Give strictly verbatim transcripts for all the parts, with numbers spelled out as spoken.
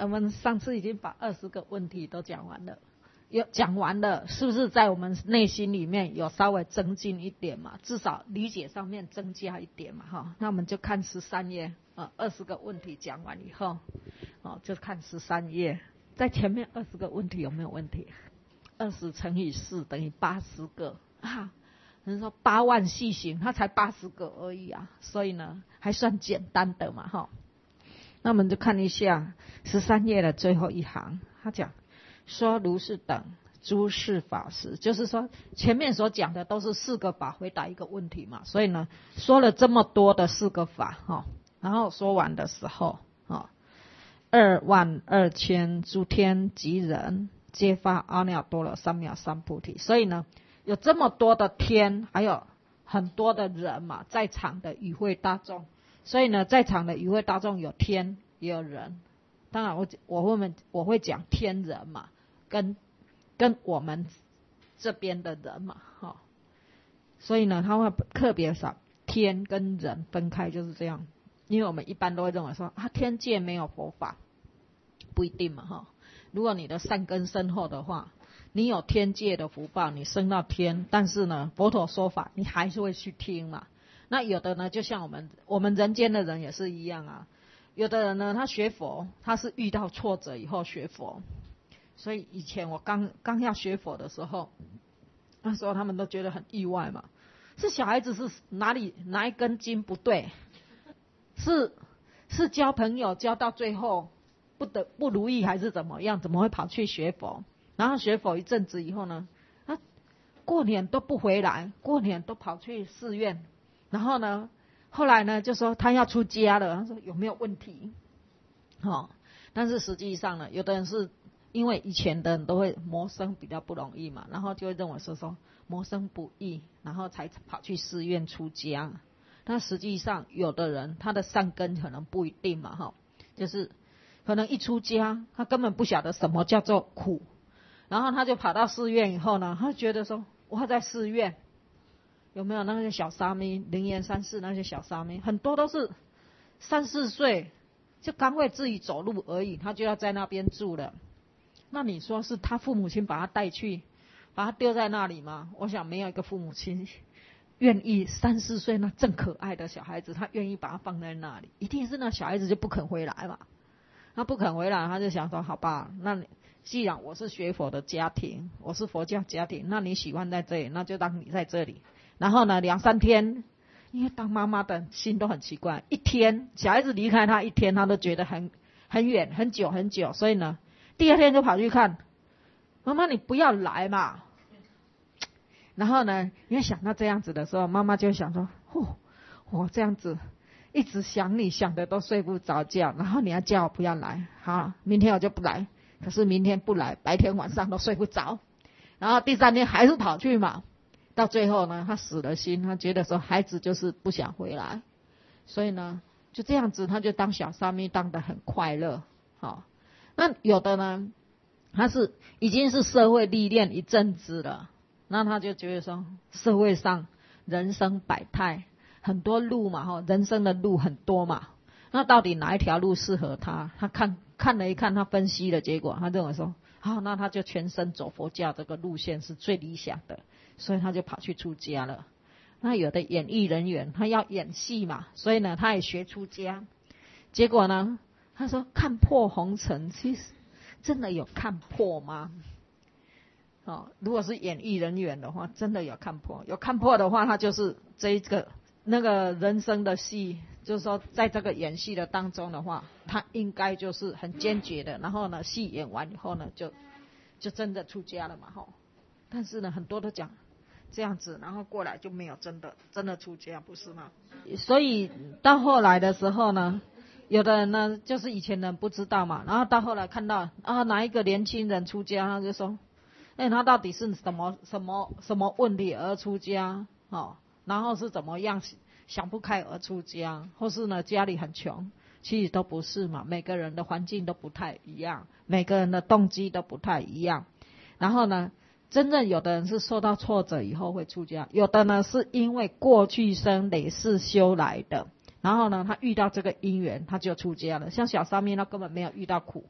我们上次已经把二十个问题都讲完了，有讲完了，是不是在我们内心里面有稍微增进一点嘛？至少理解上面增加一点嘛，哈。那我们就看十三页，啊，二十个问题讲完以后，哦，就看十三页，在前面二十个问题有没有问题？二十乘以四等于八十个啊。人说八万细行，它才八十个而已啊，所以呢还算简单的嘛，哈。那我们就看一下十三页的最后一行，他讲说如是等诸事法时，就是说前面所讲的都是四个法回答一个问题嘛，所以呢说了这么多的四个法，哈，然后说完的时候，哈，二万二千诸天及人皆发阿耨多罗三藐三菩提，所以呢有这么多的天，还有很多的人嘛，在场的与会大众，所以呢，在场的与会大众有天也有人。当然我，我我会我会讲天人嘛，跟跟我们这边的人嘛，哈、哦。所以呢，他会特别少天跟人分开，就是这样。因为我们一般都会认为说啊，天界没有佛法，不一定嘛，哈、哦。如果你的善根深厚的话，你有天界的福报，你升到天，但是呢，佛陀说法，你还是会去听嘛。那有的呢，就像我们我们人间的人也是一样啊。有的人呢，他学佛，他是遇到挫折以后学佛。所以以前我刚刚要学佛的时候，那时候他们都觉得很意外嘛，是小孩子是哪里哪一根筋不对？是是交朋友交到最后不得不如意，还是怎么样？怎么会跑去学佛？然后学佛一阵子以后呢，他过年都不回来，过年都跑去寺院。然后呢，后来呢就说他要出家了，他说有没有问题？哦，但是实际上呢，有的人是因为以前的人都会谋生比较不容易嘛，然后就会认为说说谋生不易，然后才跑去寺院出家。但实际上有的人他的善根可能不一定嘛，哈，就是可能一出家他根本不晓得什么叫做苦。然后他就跑到寺院以后呢，他觉得说我在寺院有没有那些小沙弥，灵岩山寺那些小沙弥，很多都是三四岁就刚会自己走路而已，他就要在那边住了。那你说是他父母亲把他带去，把他丢在那里吗？我想没有一个父母亲愿意三四岁那正可爱的小孩子，他愿意把他放在那里，一定是那小孩子就不肯回来嘛。他不肯回来，他就想说好吧，那你既然我是学佛的家庭，我是佛教家庭，那你喜欢在这里，那就让你在这里。然后呢，两三天，因为当妈妈的心都很奇怪，一天小孩子离开他一天，他都觉得很很远很久很久，所以呢，第二天就跑去看妈妈，你不要来嘛。然后呢，因为想到这样子的时候，妈妈就想说，哦，我这样子一直想你，想的都睡不着觉，然后你要叫我不要来，好，明天我就不来。可是明天不来，白天晚上都睡不着，然后第三天还是跑去嘛。到最后呢，他死了心，他觉得说孩子就是不想回来，所以呢就这样子，他就当小沙弥当得很快乐。好，那有的呢，他是已经是社会历练一阵子了，那他就觉得说社会上人生百态，很多路嘛，人生的路很多嘛，那到底哪一条路适合他？他看看了一看，他分析了结果，他认为说好，那他就全身走佛教这个路线是最理想的，所以他就跑去出家了。那有的演艺人员他要演戏嘛，所以呢他也学出家。结果呢他说看破红尘，其实真的有看破吗？哦，如果是演艺人员的话，真的有看破，有看破的话，他就是这一个那个人生的戏，就是说在这个演戏的当中的话，他应该就是很坚决的，然后呢戏演完以后呢就就真的出家了嘛，吼。但是呢很多都讲这样子，然后过来就没有真的真的出家，不是吗？所以到后来的时候呢，有的人呢就是以前人不知道嘛，然后到后来看到啊哪一个年轻人出家，他就说哎，他到底是什么什么什么问题而出家，哦，然后是怎么样想不开而出家，或是呢家里很穷，其实都不是嘛，每个人的环境都不太一样，每个人的动机都不太一样。然后呢真正有的人是受到挫折以后会出家，有的呢是因为过去生累世修来的，然后呢他遇到这个因缘他就出家了。像小沙弥他根本没有遇到苦，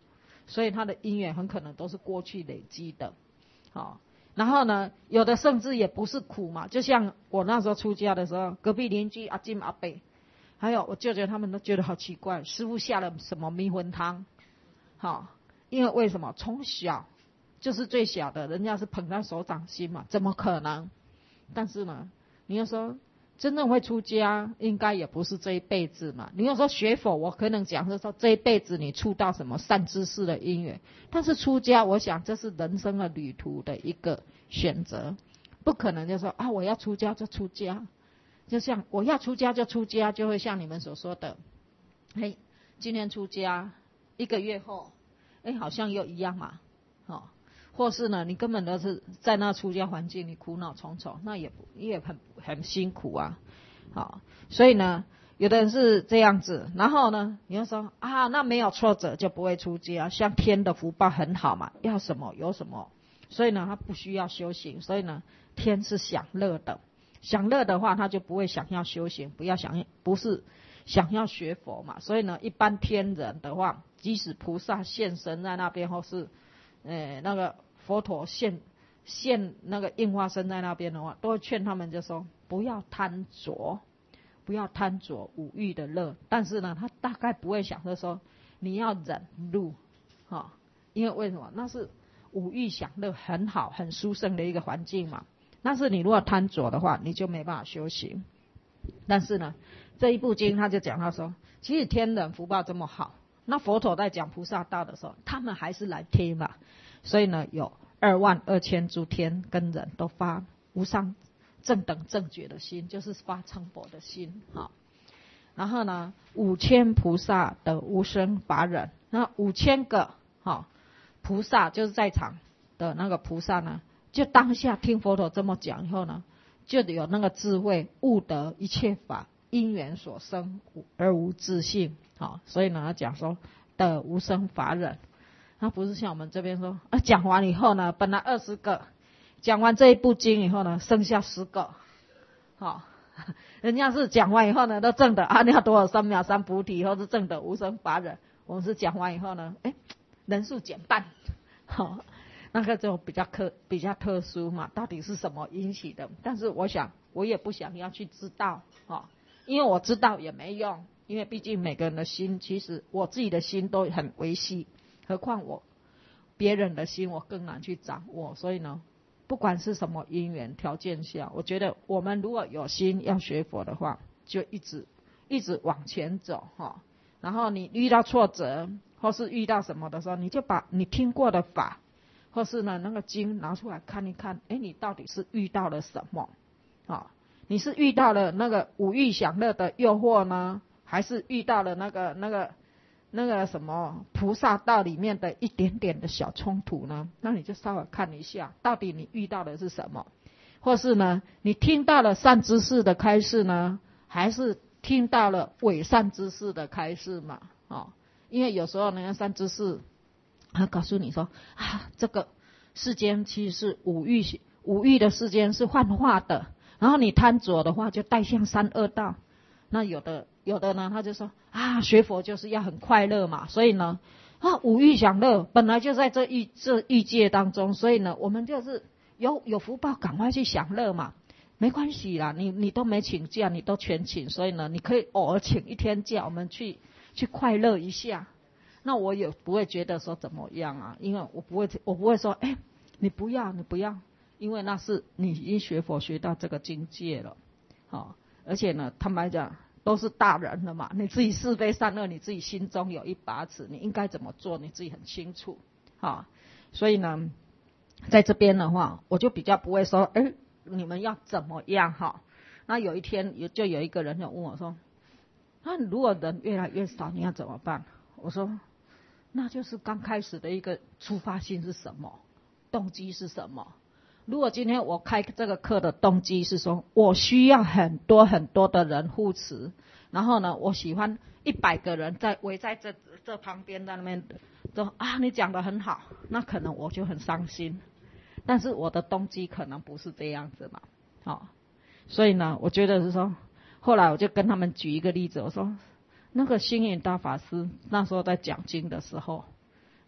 所以他的因缘很可能都是过去累积的，好。然后呢，有的甚至也不是苦嘛，就像我那时候出家的时候，隔壁邻居阿金阿伯，还有我舅舅他们都觉得好奇怪，师父下了什么迷魂汤，好，因为为什么从小就是最小的，人家是捧在手掌心嘛，怎么可能？但是呢，你要说真正会出家，应该也不是这一辈子嘛。你要说学佛，我可能讲是说这一辈子你触到什么善知识的因缘，但是出家，我想这是人生的旅途的一个选择，不可能就说啊我要出家就出家，就像我要出家就出家，就会像你们所说的，嘿，今天出家，一个月后，哎，好像又一样嘛，哦。或是呢，你根本都是在那出家环境，你苦恼重重，那也不也很很辛苦啊，好，所以呢，有的人是这样子，然后呢，你要说啊，那没有挫折就不会出家，像天的福报很好嘛，要什么有什么，所以呢，他不需要修行，所以呢，天是享乐的，享乐的话，他就不会想要修行，不要想不是想要学佛嘛，所以呢，一般天人的话，即使菩萨现身在那边，或是呃，那个佛陀现现那个应化身在那边的话，都会劝他们就说不要贪着，不要贪着五欲的乐。但是呢，他大概不会想着说你要忍辱，哈、哦，因为为什么？那是五欲享乐很好、很殊胜的一个环境嘛。但是你如果贪着的话，你就没办法修行。但是呢，这一部经他就讲到说，其实天人福报这么好。那佛陀在讲菩萨道的时候，他们还是来听嘛，所以呢，有二万二千诸天跟人都发无上正等正觉的心，就是发成佛的心，好。然后呢，五千菩萨的无生法忍，那五千个好菩萨就是在场的那个菩萨呢，就当下听佛陀这么讲以后呢，就有那个智慧，悟得一切法因缘所生而无自性。好，所以呢，他讲说的无生法忍，他不是像我们这边说啊，讲完以后呢，本来二十个，讲完这一部经以后呢，剩下十个，好，人家是讲完以后呢，都证得阿耨多罗三藐三菩提，或是证得无生法忍，我们是讲完以后呢，哎，人数减半，好，那个就比较特比较特殊嘛，到底是什么引起的？但是我想，我也不想要去知道，哈，因为我知道也没用。因为毕竟每个人的心，其实我自己的心都很微细，何况我别人的心我更难去掌握。所以呢，不管是什么因缘条件下，我觉得我们如果有心要学佛的话，就一直一直往前走哈。然后你遇到挫折或是遇到什么的时候，你就把你听过的法或是呢那个经拿出来看一看，哎，你到底是遇到了什么？啊，你是遇到了那个五欲享乐的诱惑呢？还是遇到了那个那个那个什么菩萨道里面的一点点的小冲突呢？那你就稍微看一下，到底你遇到的是什么？或是呢，你听到了善知识的开示呢，还是听到了伪善知识的开示嘛？哦，因为有时候呢，善知识他告诉你说啊，这个世间其实是五欲五欲的世间是幻化的，然后你贪着的话，就带向三恶道。那有的有的呢，他就说啊，学佛就是要很快乐嘛，所以呢，啊，五欲享乐本来就在这欲这欲界当中，所以呢，我们就是有有福报，赶快去享乐嘛，没关系啦，你你都没请假，你都全请，所以呢，你可以偶尔请一天假，我们去去快乐一下。那我也不会觉得说怎么样啊，因为我不会我不会说，哎，你不要你不要，因为那是你已经学佛学到这个境界了，好。而且呢，坦白讲，都是大人了嘛，你自己是非善恶，你自己心中有一把尺，你应该怎么做，你自己很清楚，啊，所以呢，在这边的话，我就比较不会说，哎，你们要怎么样哈？那有一天有就有一个人就问我说，那如果人越来越少，你要怎么办？我说，那就是刚开始的一个出发心是什么，动机是什么？如果今天我开这个课的动机是说我需要很多很多的人护持，然后呢，我喜欢一百个人在围在这这旁边在那边说啊，你讲得很好，那可能我就很伤心。但是我的动机可能不是这样子嘛，好、哦，所以呢，我觉得是说，后来我就跟他们举一个例子，我说那个星云大法师那时候在讲经的时候，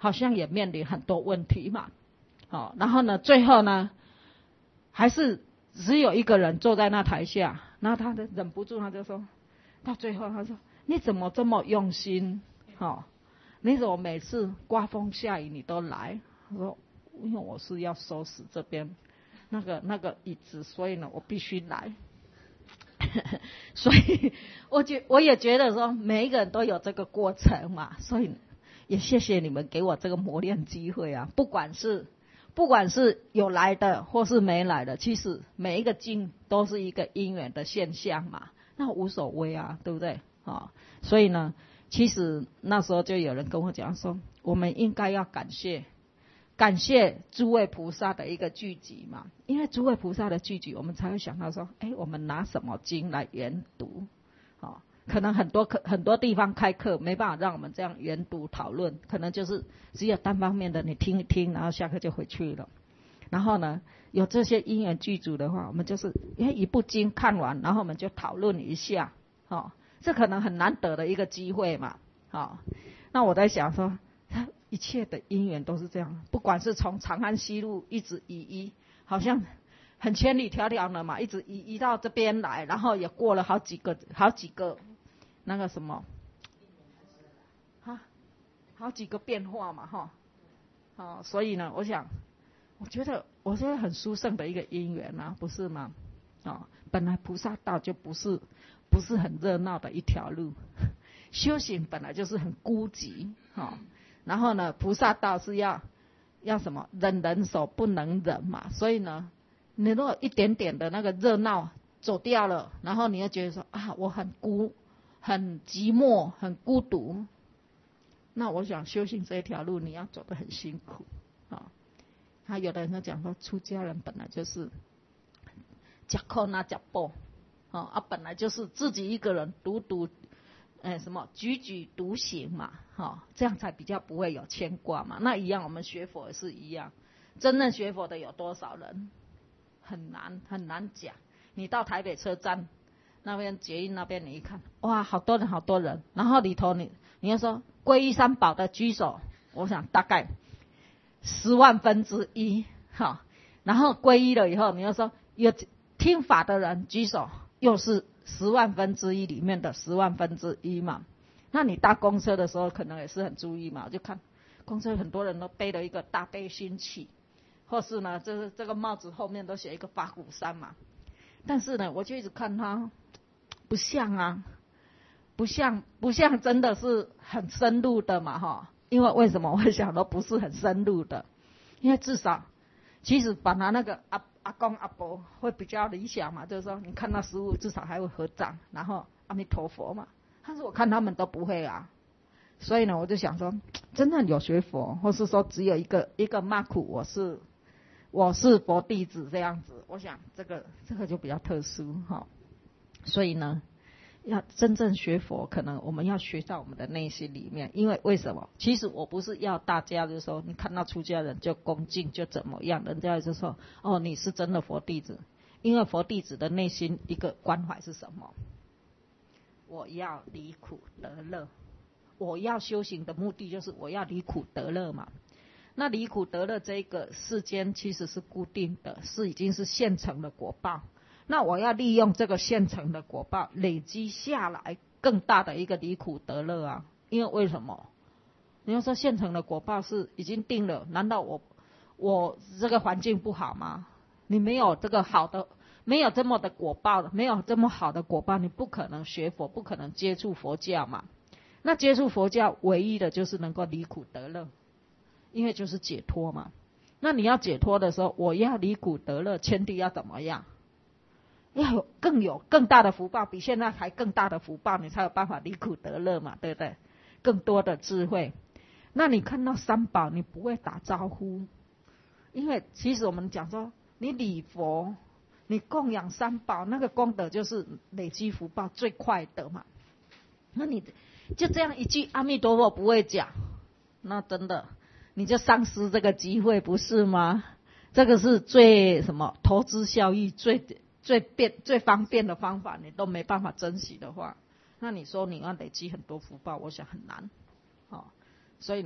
好像也面临很多问题嘛，哦，然后呢，最后呢，还是只有一个人坐在那台下，然后他就忍不住，他就说，到最后他说，你怎么这么用心？哦，你怎么每次刮风下雨你都来？我说，因为我是要收拾这边那个那个椅子，所以呢，我必须来。所以我觉我也觉得说，每一个人都有这个过程嘛，所以也谢谢你们给我这个磨练机会啊。不管是不管是有来的或是没来的，其实每一个境都是一个因缘的现象嘛，那无所谓啊，对不对？哦，所以呢，其实那时候就有人跟我讲说，我们应该要感谢。感谢诸位菩萨的一个聚集嘛，因为诸位菩萨的聚集，我们才会想到说，哎，我们拿什么经来研读？哦，可能很多课很多地方开课没办法让我们这样研读讨论，可能就是只有单方面的你听一听，然后下课就回去了。然后呢，有这些因缘具足的话，我们就是因为一部经看完，然后我们就讨论一下，哦，这可能很难得的一个机会嘛，哦，那我在想说。一切的因缘都是这样，不管是从长安西路一直移移，好像很千里迢迢的嘛，一直移移到这边来，然后也过了好几个好几个那个什么，啊，好几个变化嘛，哈，哦，所以呢，我想，我觉得我觉得很殊胜的一个因缘啊，不是吗？哦，本来菩萨道就不是不是很热闹的一条路，修行本来就是很孤寂，哈。然后呢，菩萨道是要要什么？忍人手不能忍嘛。所以呢，你如果一点点的那个热闹走掉了，然后你又觉得说啊，我很孤、很寂寞、很孤独，那我想修行这一条路，你要走得很辛苦啊。他有的人就讲说，出家人本来就是吃苦那吃饱，啊，本来就是自己一个人独独。哎，什么踽踽独行嘛，哈、哦，这样才比较不会有牵挂嘛。那一样，我们学佛也是一样，真正学佛的有多少人，很难很难讲。你到台北车站那边捷运那边，你一看，哇，好多人好多人，然后里头你你要说皈依三宝的举手，我想大概十万分之一，哈、哦，然后皈依了以后，你要说有听法的人举手，又是。十万分之一里面的十万分之一嘛，那你搭公车的时候可能也是很注意嘛，就看公车很多人都背了一个大悲心起，或是呢，就是这个帽子后面都写一个法鼓山嘛，但是呢，我就一直看他不像啊，不像不像真的是很深入的嘛哈，因为为什么我想都不是很深入的，因为至少其实把他那个阿阿公阿婆会比较理想嘛，就是说你看到师父至少还会合掌，然后阿弥陀佛嘛。但是我看他们都不会啊，所以呢，我就想说，真正有学佛，或是说只有一个一个马苦，我是我是佛弟子这样子，我想这个这个就比较特殊哈。所以呢，要真正学佛，可能我们要学到我们的内心里面。因为为什么？其实我不是要大家就说，你看到出家人就恭敬就怎么样，人家就说哦你是真的佛弟子。因为佛弟子的内心一个关怀是什么？我要离苦得乐。我要修行的目的就是我要离苦得乐嘛。那离苦得乐这个世间其实是固定的，是已经是现成的果报。那我要利用这个现成的果报累积下来更大的一个离苦得乐啊！因为为什么？你要说现成的果报是已经定了，难道我我这个环境不好吗？你没有这个好的，没有这么的果报，没有这么好的果报，你不可能学佛，不可能接触佛教嘛。那接触佛教唯一的就是能够离苦得乐，因为就是解脱嘛。那你要解脱的时候，我要离苦得乐，前提要怎么样？要有更有更大的福报，比现在还更大的福报，你才有办法离苦得乐嘛，对不对？更多的智慧。那你看到三宝，你不会打招呼，因为其实我们讲说，你礼佛，你供养三宝，那个功德就是累积福报最快的嘛。那你就这样一句阿弥陀佛不会讲，那真的你就丧失这个机会，不是吗？这个是最什么投资效益最最便最方便的方法，你都没办法珍惜的话，那你说你要累积很多福报，我想很难。哦，所以呢，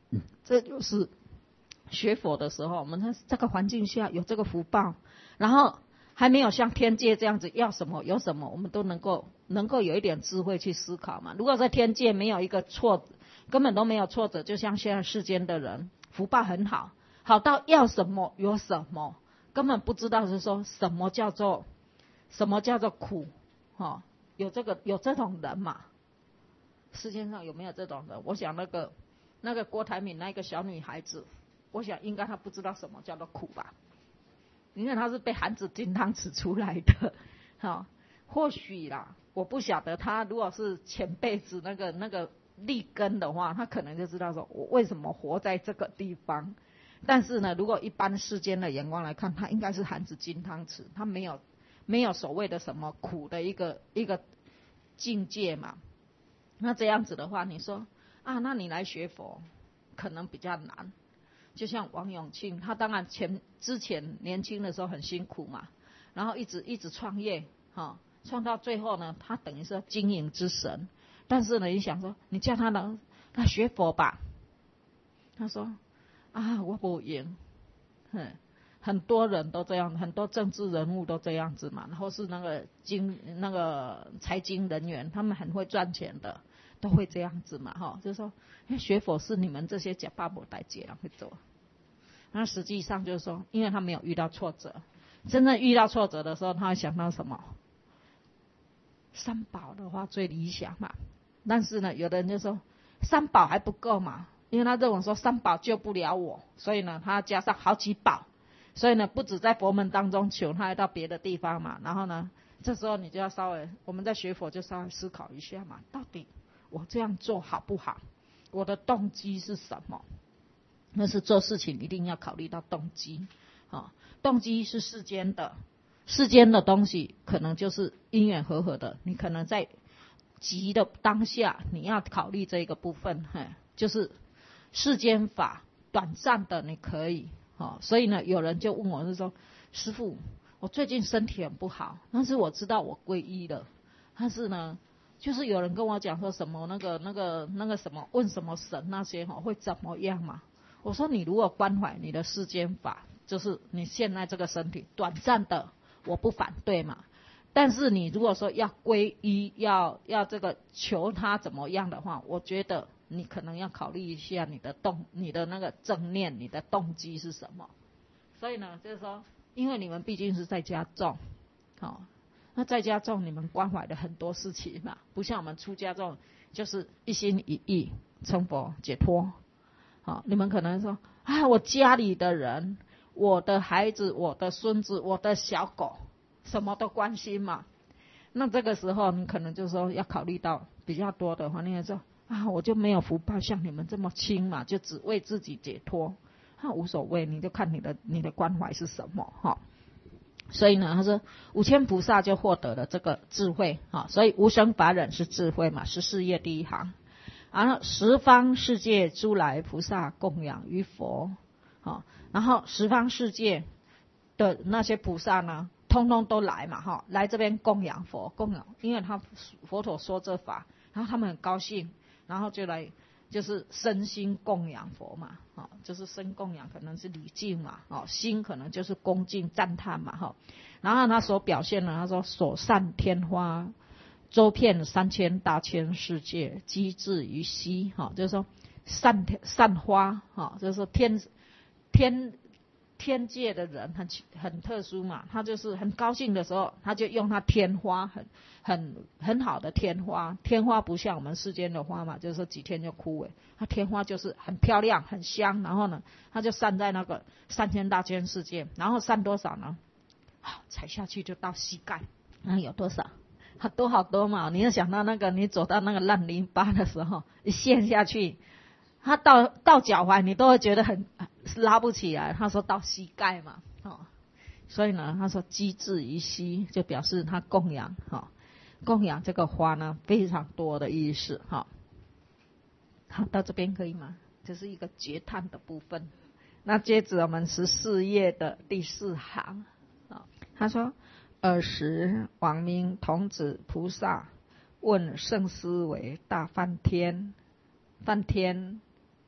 嗯，这就是学佛的时候，我们在这个环境下有这个福报，然后还没有像天界这样子要什么有什么，我们都能够能够有一点智慧去思考嘛。如果在天界没有一个挫，根本都没有挫折，就像现在世间的人福报很好，好到要什么有什么，根本不知道是说什么叫做什么叫做苦，哦，有这个有这种人嘛？世界上有没有这种人？我想那个那个郭台铭那个小女孩子，我想应该她不知道什么叫做苦吧，因为她是被含着金汤匙出来的，好、哦，或许啦，我不晓得她如果是前辈子那个那个立根的话，她可能就知道说我为什么活在这个地方。但是呢，如果一般世间的眼光来看，她应该是含着金汤匙，她没有没有所谓的什么苦的一个一个境界嘛。那这样子的话，你说啊，那你来学佛可能比较难。就像王永庆，他当然前之前年轻的时候很辛苦嘛，然后一直一直创业，哈、哦，创到最后呢，他等于是经营之神。但是呢，你想说，你叫他能他学佛吧，他说啊，我不赢，哼。很多人都这样，很多政治人物都这样子嘛，然后是那个经那个财经人员，他们很会赚钱的，都会这样子嘛，哈，就是说，学佛是你们这些假巴不带这样会做。那实际上就是说，因为他没有遇到挫折，真正遇到挫折的时候，他会想到什么？三宝的话最理想嘛。但是呢，有的人就说三宝还不够嘛，因为他认为说三宝救不了我，所以呢，他要加上好几宝。所以呢，不止在佛门当中求，他还到别的地方嘛。然后呢，这时候你就要稍微，我们在学佛就稍微思考一下嘛，到底我这样做好不好？我的动机是什么？那是做事情一定要考虑到动机，哦，动机是世间的，世间的东西可能就是因缘和合的，你可能在急的当下，你要考虑这个部分，嘿，就是世间法短暂的你可以。哦，所以呢，有人就问我是说，师父，我最近身体很不好，但是我知道我皈依了，但是呢，就是有人跟我讲说什么那个那个那个什么问什么神那些哈会怎么样嘛？我说你如果关怀你的世间法，就是你现在这个身体短暂的，我不反对嘛。但是你如果说要皈依，要要这个求他怎么样的话，我觉得你可能要考虑一下你的动，你的那个正念，你的动机是什么。所以呢，就是说，因为你们毕竟是在家众，好、哦，那在家众你们关怀的很多事情嘛，不像我们出家众，就是一心一意成佛解脱。好、哦，你们可能说啊，我家里的人，我的孩子，我的孙子，我的小狗。什么都关心嘛，那这个时候你可能就说要考虑到比较多的话，你也说啊，我就没有福报像你们这么轻嘛，就只为自己解脱，那无所谓，你就看你的你的关怀是什么哈。所以呢，他说五千菩萨就获得了这个智慧哈，所以无生法忍是智慧嘛，是事业第一行。然后十方世界诸来菩萨供养于佛，好，然后十方世界的那些菩萨呢？通通都来嘛，哈，来这边供养佛，供养，因为他佛陀说这法，然后他们很高兴，然后就来，就是身心供养佛嘛，哈，就是身供养可能是礼敬嘛，哦，心可能就是恭敬赞叹嘛，哈，然后他所表现呢，他说所散天花，周遍三千大千世界，机智于悉，哈，就是说散散花，哈，就是说天天。天界的人很很特殊嘛，他就是很高兴的时候，他就用他天花，很很很好的天花，天花不像我们世间的花嘛，就是说几天就枯萎，他天花就是很漂亮很香，然后呢，他就散在那个三千大千世界，然后散多少呢？啊，踩下去就到膝盖，那有多少？好多好多嘛，你要想到那个你走到那个烂泥巴的时候，一陷下去。他到到脚踝，你都会觉得很拉不起来。他说到膝盖嘛，哦，所以呢，他说机智于悉，就表示他供养，哈、哦，供养这个花呢非常多的意思，哈、哦。好，到这边可以吗？这是一个觉叹的部分。那接着我们十四页的第四行，啊、哦，他说：尔时王明童子菩萨问圣思维大梵天，梵天。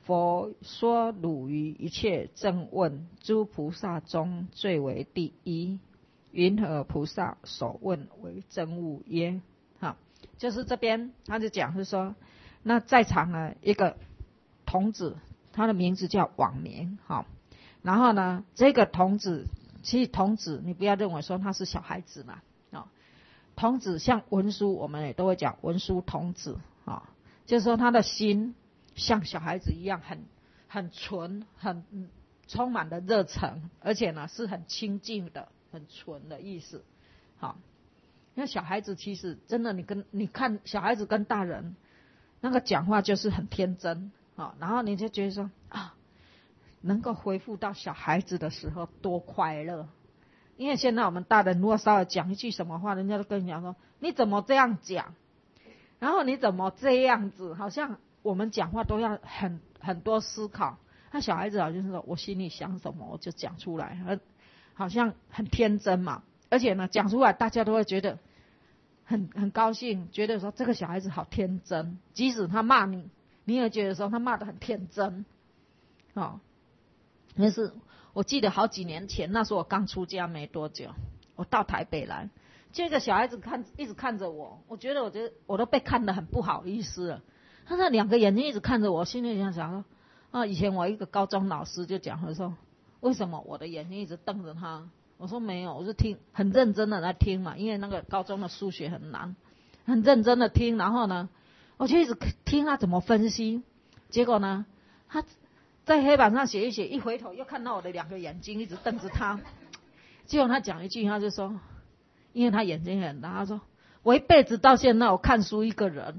佛说汝于一切正问，诸菩萨中最为第一。云何菩萨所问为真物耶？好，就是这边他就讲是说，那在场呢一个童子，他的名字叫网明，好，然后呢这个童子，其实童子你不要认为说他是小孩子嘛，哦，童子像文殊，我们也都会讲文殊童子，哦，就是说他的心像小孩子一样，很很纯，很充满了热忱，而且呢是很清净的，很纯的意思。好，那小孩子其实真的，你跟你看小孩子跟大人那个讲话就是很天真，好，然后你就觉得说啊，能够恢复到小孩子的时候多快乐。因为现在我们大人如果稍微讲一句什么话，人家都跟你讲说你怎么这样讲，然后你怎么这样子，好像我们讲话都要很很多思考。那小孩子好像是说我心里想什么我就讲出来，好像很天真嘛，而且呢讲出来大家都会觉得很很高兴，觉得说这个小孩子好天真，即使他骂你，你也觉得说他骂得很天真。哦，但是我记得好几年前，那时候我刚出家没多久，我到台北来，这个小孩子看一直看着我，我觉得我觉得我都被看得很不好意思了。他那两个眼睛一直看着我，心里想想说啊，以前我一个高中老师就讲，他说为什么我的眼睛一直瞪着他？我说没有，我是听很认真的在听嘛，因为那个高中的数学很难，很认真的听，然后呢我就一直听他怎么分析，结果呢他在黑板上写一写，一回头又看到我的两个眼睛一直瞪着他，结果他讲一句，他就说，因为他眼睛很大，他说我一辈子到现在我看书一个人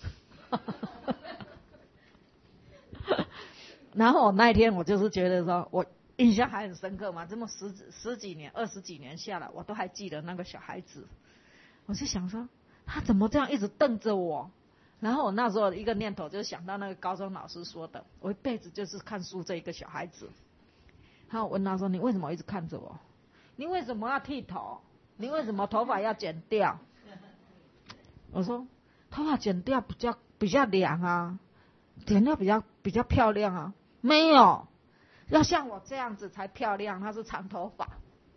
然后我那一天我就是觉得说，我印象还很深刻嘛，这么十十几年二十几年下来，我都还记得那个小孩子。我就想说他怎么这样一直瞪着我，然后我那时候一个念头就想到那个高中老师说的，我一辈子就是看书这一个小孩子。然后我问他说，你为什么一直看着我？你为什么要剃头？你为什么头发要剪掉？我说头发剪掉比较比较凉啊，剪掉比较比较漂亮啊。没有，要像我这样子才漂亮，他是长头发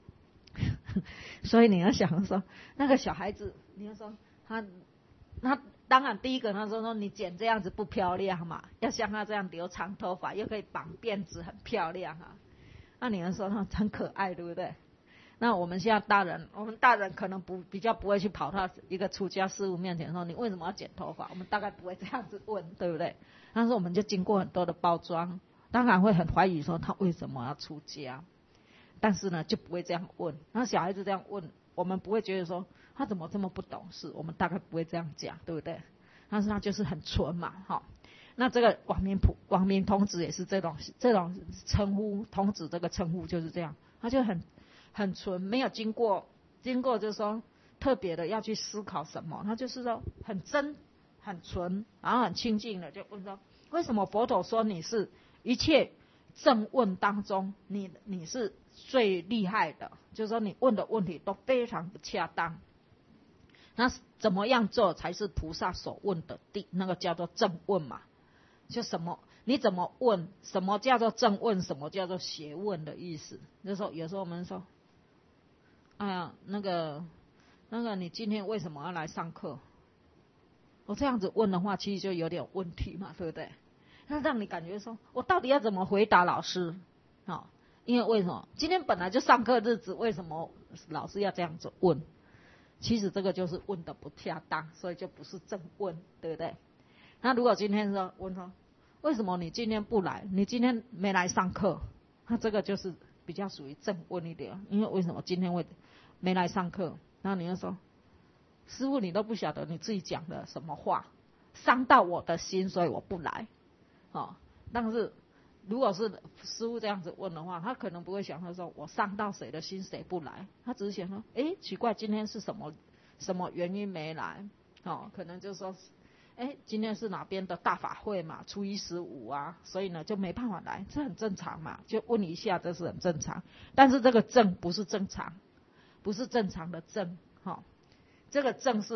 所以你要想说那个小孩子，你要说他他当然第一个他说说你剪这样子不漂亮嘛，要像他这样留长头发又可以绑辫子很漂亮啊。那你要说他很可爱，对不对？那我们现在大人，我们大人可能不比较不会去跑到一个出家师父面前说你为什么要剪头发，我们大概不会这样子问，对不对？但是我们就经过很多的包装，当然会很怀疑说他为什么要出家，但是呢就不会这样问。那小孩子这样问，我们不会觉得说他怎么这么不懂事，我们大概不会这样讲，对不对？但是他就是很纯嘛，哈。那这个王明普王明童子也是这种这种称呼，童子这个称呼就是这样，他就很很纯，没有经过经过就是说特别的要去思考什么，他就是说很真很纯，然后很清净的就问说，为什么佛陀说你是一切正问当中你你是最厉害的，就是说你问的问题都非常不恰当，那怎么样做才是菩萨所问的地，那个叫做正问嘛，就什么你怎么问，什么叫做正问，什么叫做邪问的意思。就是说有时候我们说哎呀那个那个你今天为什么要来上课，我这样子问的话其实就有点问题嘛，对不对？那让你感觉说我到底要怎么回答老师，哦，因为为什么今天本来就上课日子，为什么老师要这样子问？其实这个就是问的不恰当，所以就不是正问，对不对？那如果今天说问说为什么你今天不来，你今天没来上课，那这个就是比较属于正问一点，因为为什么今天会没来上课，然后你就说师父你都不晓得你自己讲的什么话，伤到我的心，所以我不来，哦，但是如果是师父这样子问的话，他可能不会想他说我伤到谁的心谁不来，他只是想说诶奇怪今天是什么什么原因没来，哦，可能就说哎，今天是哪边的大法会嘛，初一十五啊，所以呢就没办法来，这很正常嘛，就问一下，这是很正常。但是这个正不是正常，不是正常的正，哈、哦，这个正是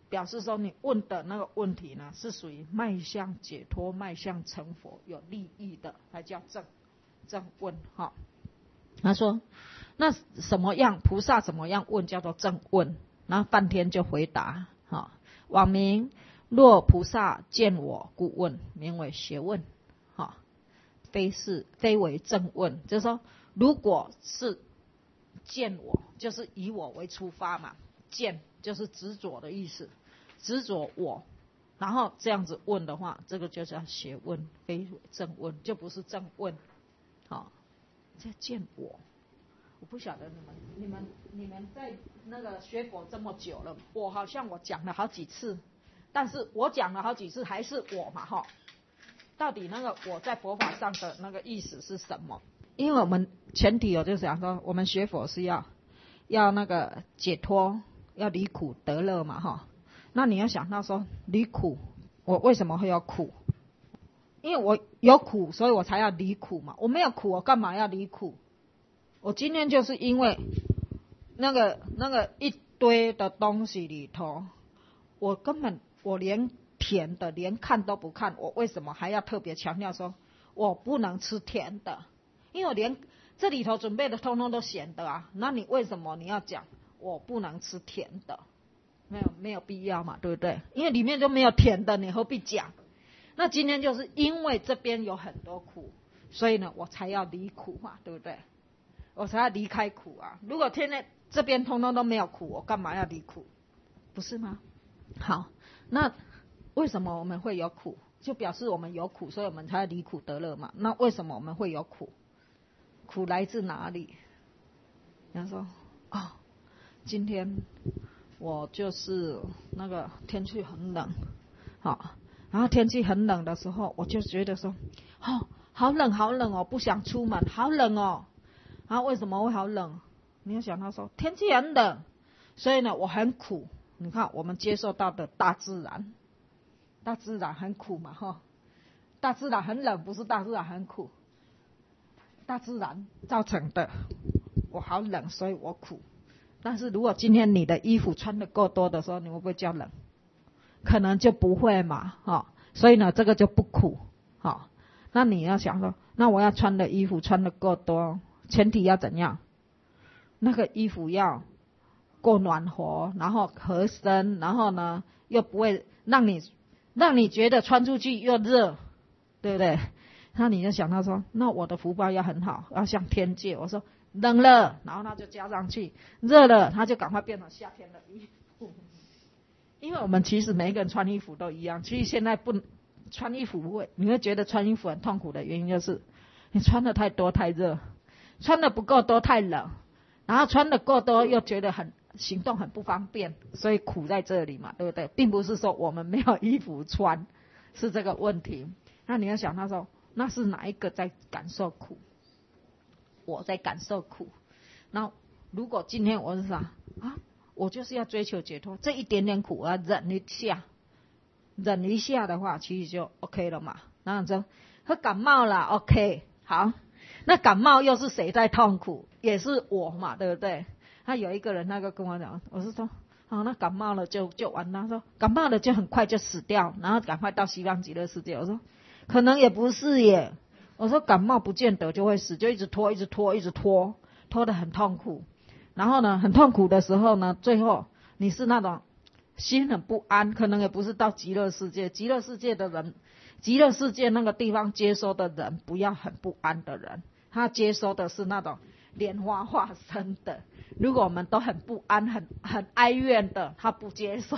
表示说你问的那个问题呢，是属于迈向解脱、迈向成佛有利益的，才叫正正问哈。他说，那什么样菩萨怎么样问叫做正问？然后梵天就回答哈，网名若菩萨见我故问，名为邪问哈，非是非为正问。就是说，如果是见我，就是以我为出发嘛，见就是执着的意思，执着我，然后这样子问的话，这个就叫邪问，非正问，就不是正问。好，在见我，我不晓得你们你们你们在那个学佛这么久了，我好像我讲了好几次，但是我讲了好几次还是我嘛哈，到底那个我在佛法上的那个意思是什么？因为我们前提我就想说，我们学佛是要要那个解脱，要离苦得乐嘛哈。那你要想到说离苦，我为什么会有苦？因为我有苦，所以我才要离苦嘛。我没有苦，我干嘛要离苦？我今天就是因为那个那个一堆的东西里头，我根本我连甜的连看都不看，我为什么还要特别强调说我不能吃甜的？因为我连这里头准备的通通都咸的啊，那你为什么你要讲我不能吃甜的？没有没有必要嘛，对不对？因为里面就没有甜的，你何必讲？那今天就是因为这边有很多苦，所以呢我才要离苦嘛，对不对？我才要离开苦啊！如果天天这边通通都没有苦，我干嘛要离苦？不是吗？好，那为什么我们会有苦？就表示我们有苦，所以我们才要离苦得乐嘛。那为什么我们会有苦？苦来自哪里？人家说啊、哦，今天我就是那个天气很冷，好，然后天气很冷的时候，我就觉得说，哦，好冷好冷哦，不想出门，好冷哦。然后为什么会好冷？你要想到说天气很冷，所以呢我很苦。你看我们接受到的大自然，大自然很苦嘛哈，大自然很冷，不是大自然很苦，大自然造成的。我好冷，所以我苦。但是如果今天你的衣服穿得够多的时候，你会不会叫冷？可能就不会嘛哈，所以呢这个就不苦哈。那你要想说，那我要穿的衣服穿得够多，前提要怎样？那个衣服要够暖和，然后合身，然后呢又不会让你让你觉得穿出去又热，对不对？那你就想到说，那我的福报要很好，要像天界。我说冷了，然后他就加上去；热了，他就赶快变成夏天的衣服。因为我们其实每一个人穿衣服都一样，其实现在不穿衣服会，你会觉得穿衣服很痛苦的原因就是你穿的太多太热，穿的不够多太冷，然后穿的够多又觉得很行动很不方便，所以苦在这里嘛，对不对？并不是说我们没有衣服穿，是这个问题。那你要想他说，那是哪一个在感受苦？我在感受苦。那如果今天我是啥啊？我就是要追求解脱，这一点点苦我要忍一下，忍一下的话，其实就 OK 了嘛。然后就他感冒了 ，OK， 好。那感冒又是谁在痛苦？也是我嘛，对不对？他有一个人那个跟我讲，我是说，好、哦，那感冒了就就完了。他说感冒了就很快就死掉，然后赶快到西方极乐世界。我说可能也不是耶。我说感冒不见得就会死，就一直拖，一直拖，一直拖，拖得很痛苦。然后呢，很痛苦的时候呢，最后你是那种心很不安，可能也不是到极乐世界。极乐世界的人，极乐世界那个地方接收的人，不要很不安的人，他接收的是那种莲花化身的。如果我们都很不安、很很哀怨的，他不接受，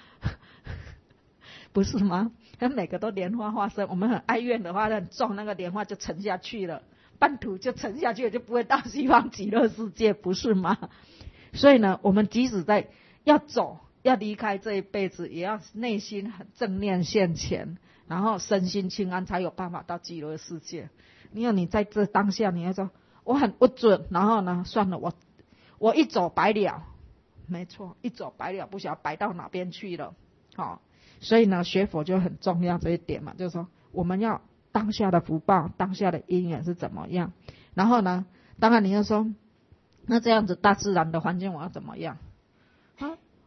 不是吗？他每个都莲花化身，我们很哀怨的话，很重，那个莲花就沉下去了。半途就沉下去了，就不会到西方极乐世界，不是吗？所以呢，我们即使在要走要离开这一辈子，也要内心很正念现前，然后身心清安，才有办法到极乐世界。因为你在这当下你要说我很不准，然后呢算了，我我一走白了，没错，一走白了，不晓得白到哪边去了。好、哦，所以呢学佛就很重要这一点嘛，就是说我们要当下的福报，当下的因缘是怎么样。然后呢，当然你要说，那这样子大自然的环境我要怎么样啊？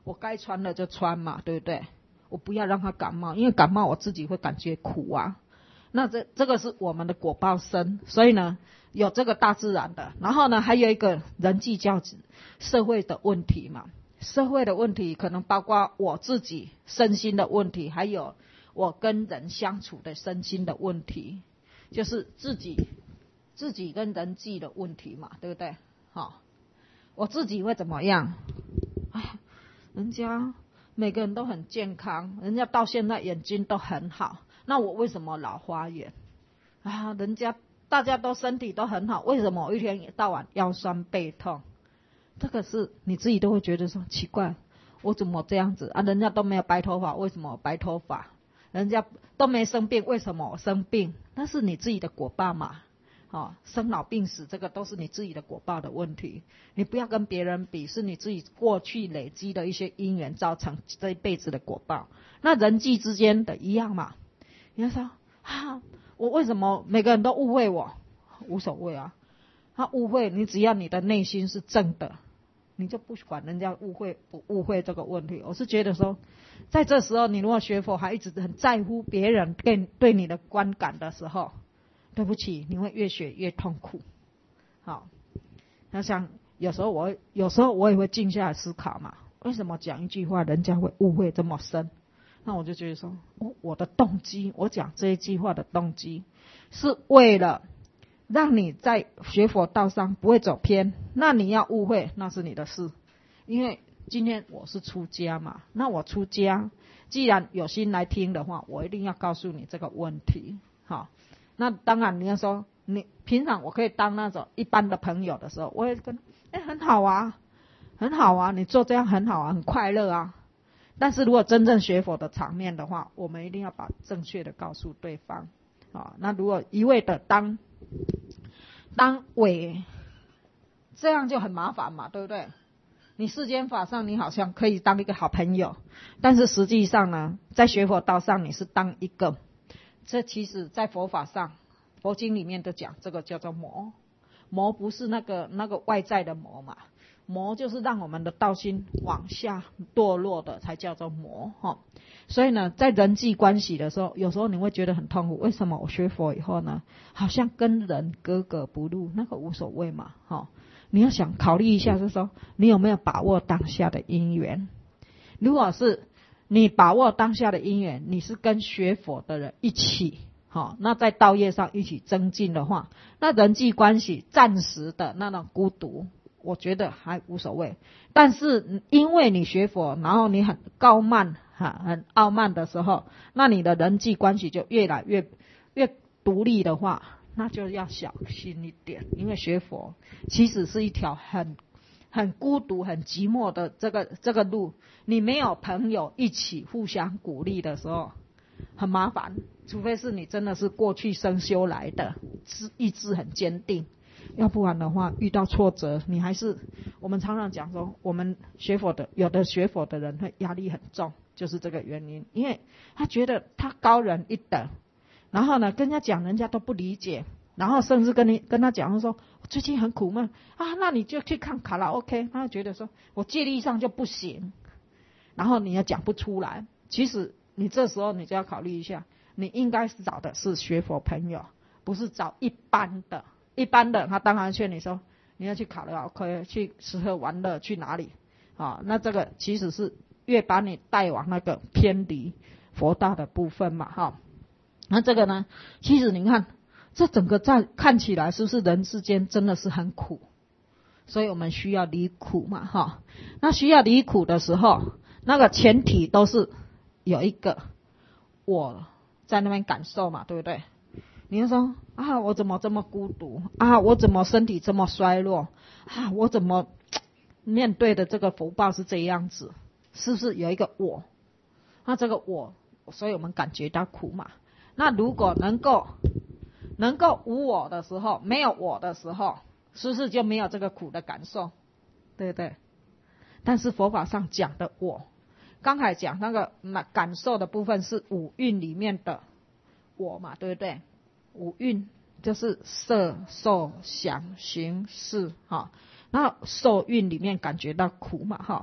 我该穿的就穿嘛，对不对？我不要让他感冒，因为感冒我自己会感觉苦啊。那这这个是我们的果报深，所以呢有这个大自然的，然后呢还有一个人际交际社会的问题嘛。社会的问题可能包括我自己身心的问题，还有我跟人相处的身心的问题，就是自己自己跟人际的问题嘛，对不对？好，我自己会怎么样？哎，人家每个人都很健康，人家到现在眼睛都很好，那我为什么老花眼啊？人家大家都身体都很好，为什么我一天到晚腰酸背痛？这个是你自己都会觉得说奇怪，我怎么这样子啊？人家都没有白头发，为什么我白头发？人家都没生病，为什么我生病？那是你自己的果报嘛。哦，生老病死这个都是你自己的果报的问题，你不要跟别人比，是你自己过去累积的一些因缘造成这一辈子的果报。那人际之间的一样嘛。你要说啊，我为什么每个人都误会我？无所谓啊，他误会你，只要你的内心是正的，你就不管人家误会不误会这个问题。我是觉得说，在这时候你如果学佛还一直很在乎别人对对你的观感的时候，对不起，你会越学越痛苦。好，那像有时候我有时候我也会静下来思考嘛，为什么讲一句话人家会误会这么深？那我就觉得说，哦，我的动机，我讲这一句话的动机是为了让你在学佛道上不会走偏。那你要误会，那是你的事。因为今天我是出家嘛，那我出家，既然有心来听的话，我一定要告诉你这个问题。好，那当然你要说，你平常我可以当那种一般的朋友的时候，我也跟哎很好啊，很好啊，你做这样很好啊，很快乐啊。但是如果真正学佛的场面的话，我们一定要把正确的告诉对方。啊，那如果一味的当当伪，这样就很麻烦嘛，对不对？你世间法上你好像可以当一个好朋友，但是实际上呢，在学佛道上你是当一个，这其实在佛法上佛经里面都讲，这个叫做魔。魔不是那个那个外在的魔嘛，魔就是让我们的道心往下堕落的才叫做魔。齁，所以呢在人际关系的时候，有时候你会觉得很痛苦，为什么我学佛以后呢好像跟人格格不入？那个无所谓嘛。齁，你要想考虑一下，就是说你有没有把握当下的因缘。如果是你把握当下的因缘，你是跟学佛的人一起，好，那在道业上一起增进的话，那人际关系暂时的那种孤独，我觉得还无所谓。但是因为你学佛，然后你很高慢哈，很傲慢的时候，那你的人际关系就越来越越独立的话，那就要小心一点。因为学佛其实是一条很很孤独很寂寞的这个这个路，你没有朋友一起互相鼓励的时候很麻烦，除非是你真的是过去生修来的，意志很坚定，要不然的话遇到挫折你还是，我们常常讲说我们学佛的有的学佛的人会压力很重，就是这个原因。因为他觉得他高人一等，然后呢跟人家讲人家都不理解，然后甚至跟你跟他讲说我最近很苦闷啊，那你就去看卡拉 OK， 他觉得说我戒律上就不行，然后你也讲不出来。其实你这时候你就要考虑一下，你应该是找的是学佛朋友，不是找一般的。一般的他当然劝你说你要去卡拉 OK， 去吃喝玩乐，去哪里啊？那这个其实是越把你带往那个偏离佛道的部分嘛。哈，那这个呢，其实你看这整个在看起来是不是人世间真的是很苦，所以我们需要离苦嘛。哈，那需要离苦的时候，那个前提都是有一个我在那边感受嘛，对不对？你就说啊，我怎么这么孤独啊，我怎么身体这么衰弱啊，我怎么面对的这个福报是这样子，是不是有一个我？那这个我，所以我们感觉到苦嘛。那如果能够能够无我的时候，没有我的时候，是不是就没有这个苦的感受？对不对？但是佛法上讲的我，刚才讲那个感受的部分是五蕴里面的我嘛，对不对？五蕴就是色受想行识哈，然后受蕴里面感觉到苦嘛哈，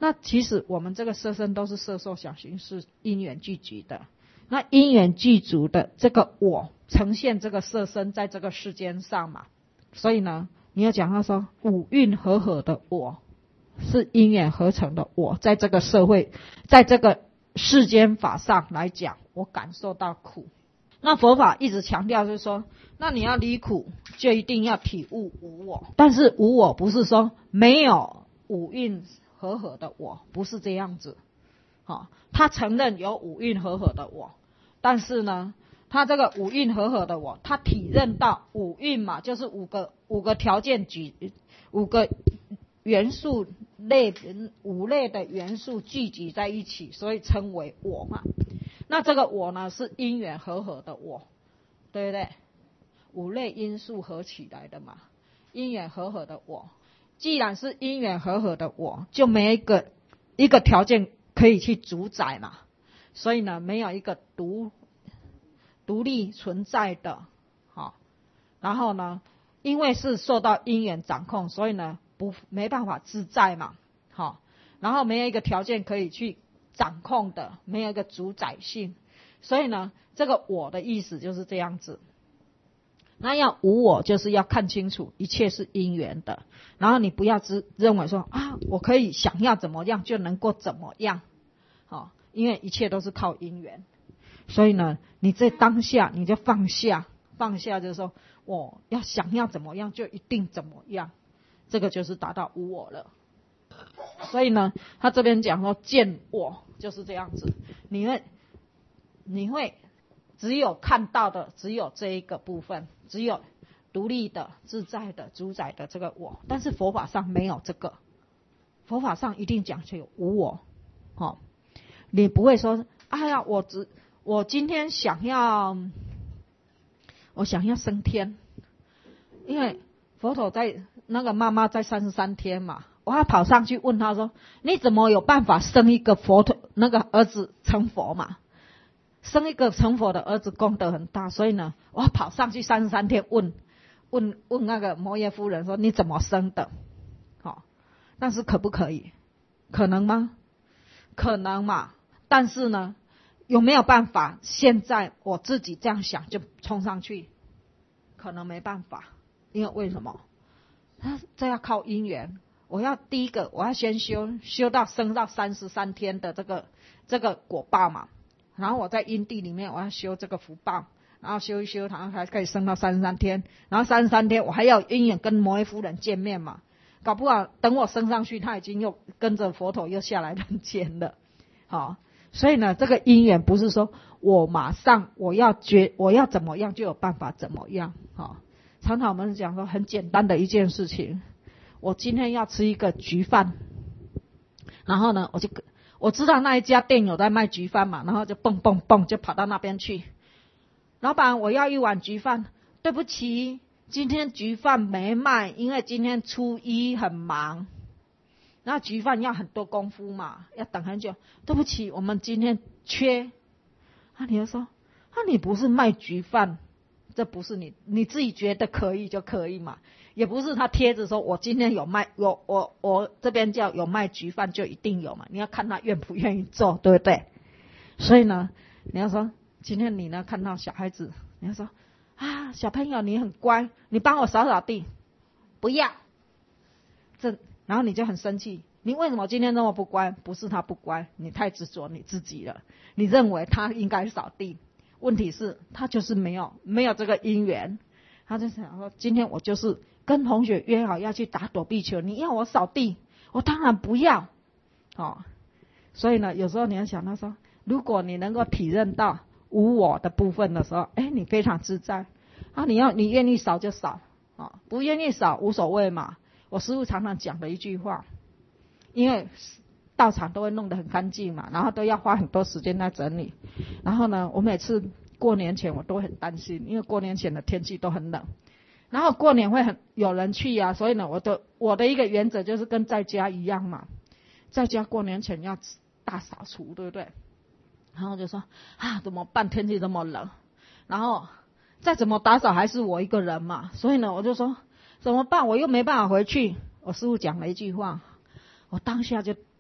那其实我们这个色身都是色受想行识因缘聚集的，那因缘具足的这个我呈现这个色身在这个世间上嘛，所以呢你要讲他说五蕴和合的我是因缘合成的我，在这个社会在这个世间法上来讲，我感受到苦。那佛法一直强调就是说，那你要离苦就一定要体悟无我，但是无我不是说没有五蕴和合的我，不是这样子。好，他承认有五蕴和合的我，但是呢他这个五蕴和合的我，他体认到五蕴嘛，就是五个五个条件聚五个元素类五类的元素聚集在一起，所以称为我嘛。那这个我呢是因缘和合的我，对不对？五类因素合起来的嘛，因缘和合的我。既然是因缘和合的我，就没有一个一个条件可以去主宰嘛，所以呢没有一个独独立存在的。好，然后呢因为是受到因缘掌控，所以呢不没办法自在嘛。好，然后没有一个条件可以去掌控的，没有一个主宰性，所以呢这个我的意思就是这样子。那要无我就是要看清楚一切是因缘的，然后你不要只认为说啊我可以想要怎么样就能够怎么样。好，因为一切都是靠因缘，所以呢你在当下你就放下，放下就是说我要想要怎么样就一定怎么样，这个就是达到无我了。所以呢他这边讲说见我就是这样子，你会你会只有看到的只有这一个部分，只有独立的自在的主宰的这个我，但是佛法上没有这个，佛法上一定讲究无我。哦，你不会说哎呀我只我今天想要我想要升天，因为佛陀在那个妈妈在三十三天嘛，我要跑上去问他说你怎么有办法生一个佛陀那个儿子成佛嘛，生一个成佛的儿子功德很大，所以呢我要跑上去三十三天问问问那个摩耶夫人说你怎么生的。好，但是可不可以？可能吗？可能嘛，但是呢有没有办法现在我自己这样想就冲上去？可能没办法。因为为什么？这要靠因缘。我要第一个我要先修修到生到三十三天的这个这个果报嘛，然后我在因地里面我要修这个福报，然后修一修然后才可以生到三十三天，然后三十三天我还要因缘跟摩耶夫人见面嘛，搞不好等我升上去他已经又跟着佛陀又下来人间了。好，所以呢这个因缘不是说我马上我要觉我要怎么样就有办法怎么样。好，常常我们讲说很简单的一件事情，我今天要吃一个焗饭，然后呢我就我知道那一家店有在卖焗饭嘛，然后就蹦蹦蹦就跑到那边去，老板我要一碗焗饭，对不起今天焗饭没卖，因为今天初一很忙，然后焗饭要很多功夫嘛，要等很久，对不起我们今天缺。啊你就说啊你不是卖焗饭，这不是你你自己觉得可以就可以嘛，也不是他贴着说我今天有卖有我我这边叫有卖焗饭就一定有嘛，你要看他愿不愿意做，对不对？所以呢你要说今天你呢看到小孩子，你要说啊小朋友你很乖，你帮我扫扫地，不要，这然后你就很生气，你为什么今天那么不乖？不是他不乖，你太执着你自己了，你认为他应该扫地，问题是他就是没有没有这个因缘，他就想说今天我就是跟同学约好要去打躲避球，你要我扫地我当然不要。哦，所以呢有时候你要想到说如果你能够体认到无我的部分的时候，哎，你非常自在啊，你要你愿意扫就扫，哦，不愿意扫无所谓嘛。我师父常常讲的一句话，因为道场都会弄得很干净嘛，然后都要花很多时间来整理，然后呢我每次过年前我都很担心，因为过年前的天气都很冷，然后过年会很有人去啊，所以呢我的我的一个原则就是跟在家一样嘛，在家过年前要大扫除，对不对？然后就说啊怎么办，天气这么冷，然后再怎么打扫还是我一个人嘛，所以呢我就说怎么办，我又没办法回去。我师父讲了一句话，我当下就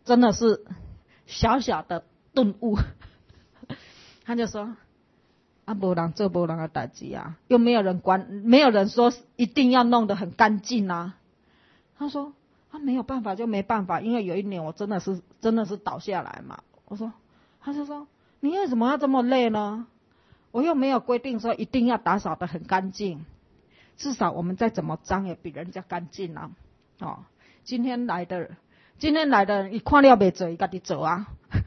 真的是小小的顿悟。他就说啊，没人做没人的代志啊，又没有人管，没有人说一定要弄得很干净啊。他说他、啊、没有办法就没办法，因为有一年我真的是真的是倒下来嘛。我说，他就说你为什么要这么累呢？我又没有规定说一定要打扫得很干净，至少我们再怎么脏也比人家干净啊。哦，今天来的，今天来的人一看了没做，一家己做啊。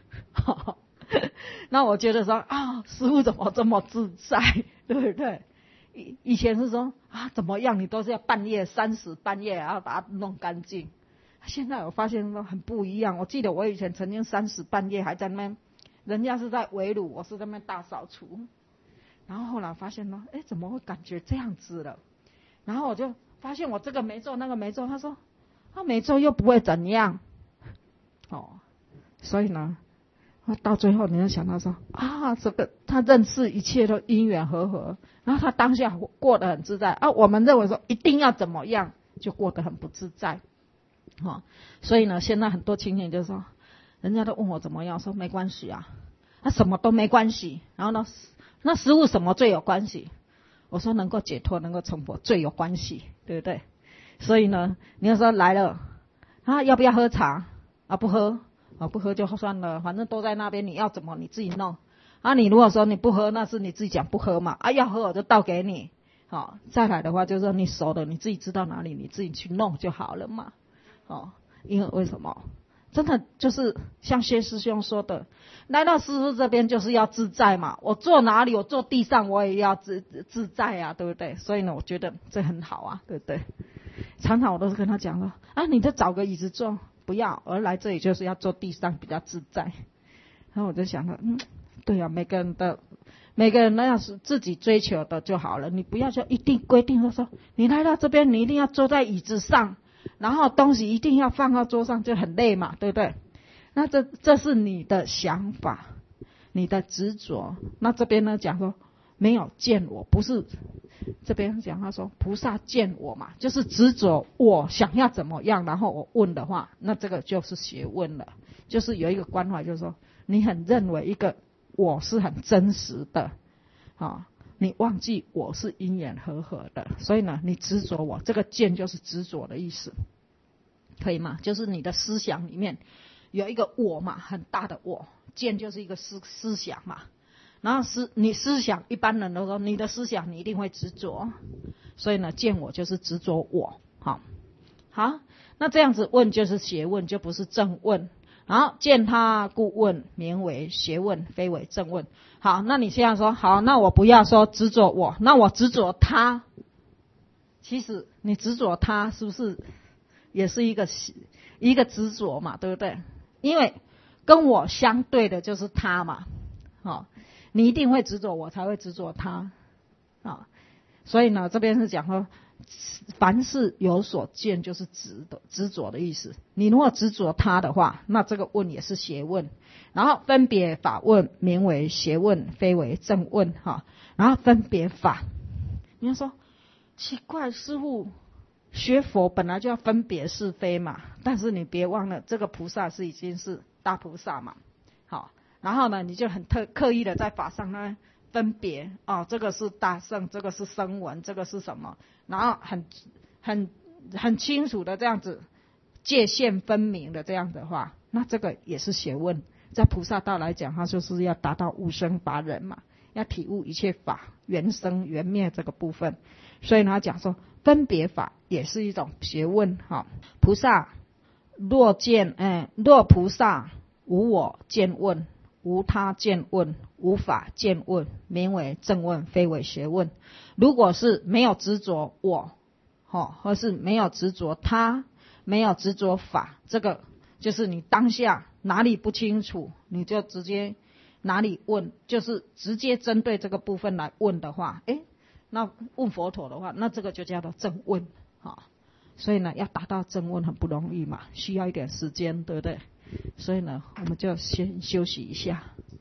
那我觉得说啊，师父怎么这么自在，对不对？以以前是说啊，怎么样你都是要半夜三十半夜要把它弄干净。现在我发现说很不一样。我记得我以前曾经三十半夜还在那边，人家是在围炉，我是在那边大扫除。然后后来发现呢，哎，怎么会感觉这样子了？然后我就发现我这个没做，那个没做。他说他没做又不会怎样，哦，所以呢，到最后你就想到说啊，这个他认识一切都因缘和合，然后他当下过得很自在啊。我们认为说一定要怎么样，就过得很不自在，哦，所以呢，现在很多青年就说，人家都问我怎么样，说没关系啊，他、啊、什么都没关系。然后呢，那食物什么最有关系？我说能够解脱，能够成佛最有关系，对不对？所以呢，你要说来了啊，要不要喝茶啊？不喝啊，不喝就算了，反正都在那边，你要怎么你自己弄啊。你如果说你不喝，那是你自己讲不喝嘛，啊，要喝我就倒给你。好，再来的话就是说你熟的你自己知道哪里，你自己去弄就好了嘛。哦，因为为什么？真的就是像谢师兄说的，来到师父这边就是要自在嘛。我坐哪里，我坐地上我也要自自在啊，对不对？所以呢，我觉得这很好啊，对不对？常常我都是跟他讲了啊，你就找个椅子坐，不要，而来这里就是要坐地上比较自在。然后我就想了，嗯，对啊，每个人的每个人那样是自己追求的就好了，你不要说一定规定说你来到这边你一定要坐在椅子上。然后东西一定要放到桌上，就很累嘛，对不对？那这这是你的想法，你的执着。那这边呢讲说没有见我，不是这边讲他说菩萨见我嘛，就是执着我想要怎么样，然后我问的话，那这个就是学问了。就是有一个关怀，就是说你很认为一个我是很真实的，啊。你忘记我是因缘和合的，所以呢，你执着我，这个见就是执着的意思，可以吗？就是你的思想里面有一个我嘛，很大的我，见就是一个思思想嘛。然后思你思想，一般人都说你的思想你一定会执着，所以呢，见我就是执着我，好，好，那这样子问就是邪问，就不是正问。然后见他故问，名为邪问，非为正问。好，那你现在说好，那我不要说执着我，那我执着他。其实你执着他是不是也是一个一个执着嘛，对不对？因为跟我相对的就是他嘛，哦，你一定会执着我才会执着他，哦，所以呢，这边是讲说凡事有所见就是执的执着的意思。你如果执着他的话，那这个问也是邪问。然后分别法问，名为邪问，非为正问，哈。然后分别法，你要说奇怪，师父学佛本来就要分别是非嘛，但是你别忘了，这个菩萨是已经是大菩萨嘛，好。然后呢，你就很特刻意的在法上呢分别哦，这个是大圣，这个是声闻，这个是什么？然后很很很清楚的这样子界限分明的这样的话，那这个也是学问。在菩萨道来讲，他就是要达到无生法忍嘛，要体悟一切法缘生缘灭这个部分。所以他讲说分别法也是一种学问哈。菩萨若见，嗯，若菩萨无我见问，无他见问，无法见问，名为正问，非为学问。如果是没有执着我，哦，或是没有执着他，没有执着法，这个就是你当下哪里不清楚，你就直接哪里问，就是直接针对这个部分来问的话，诶，那问佛陀的话，那这个就叫做正问，哦，所以呢，要达到正问很不容易嘛，需要一点时间，对不对？所以呢，我们就先休息一下。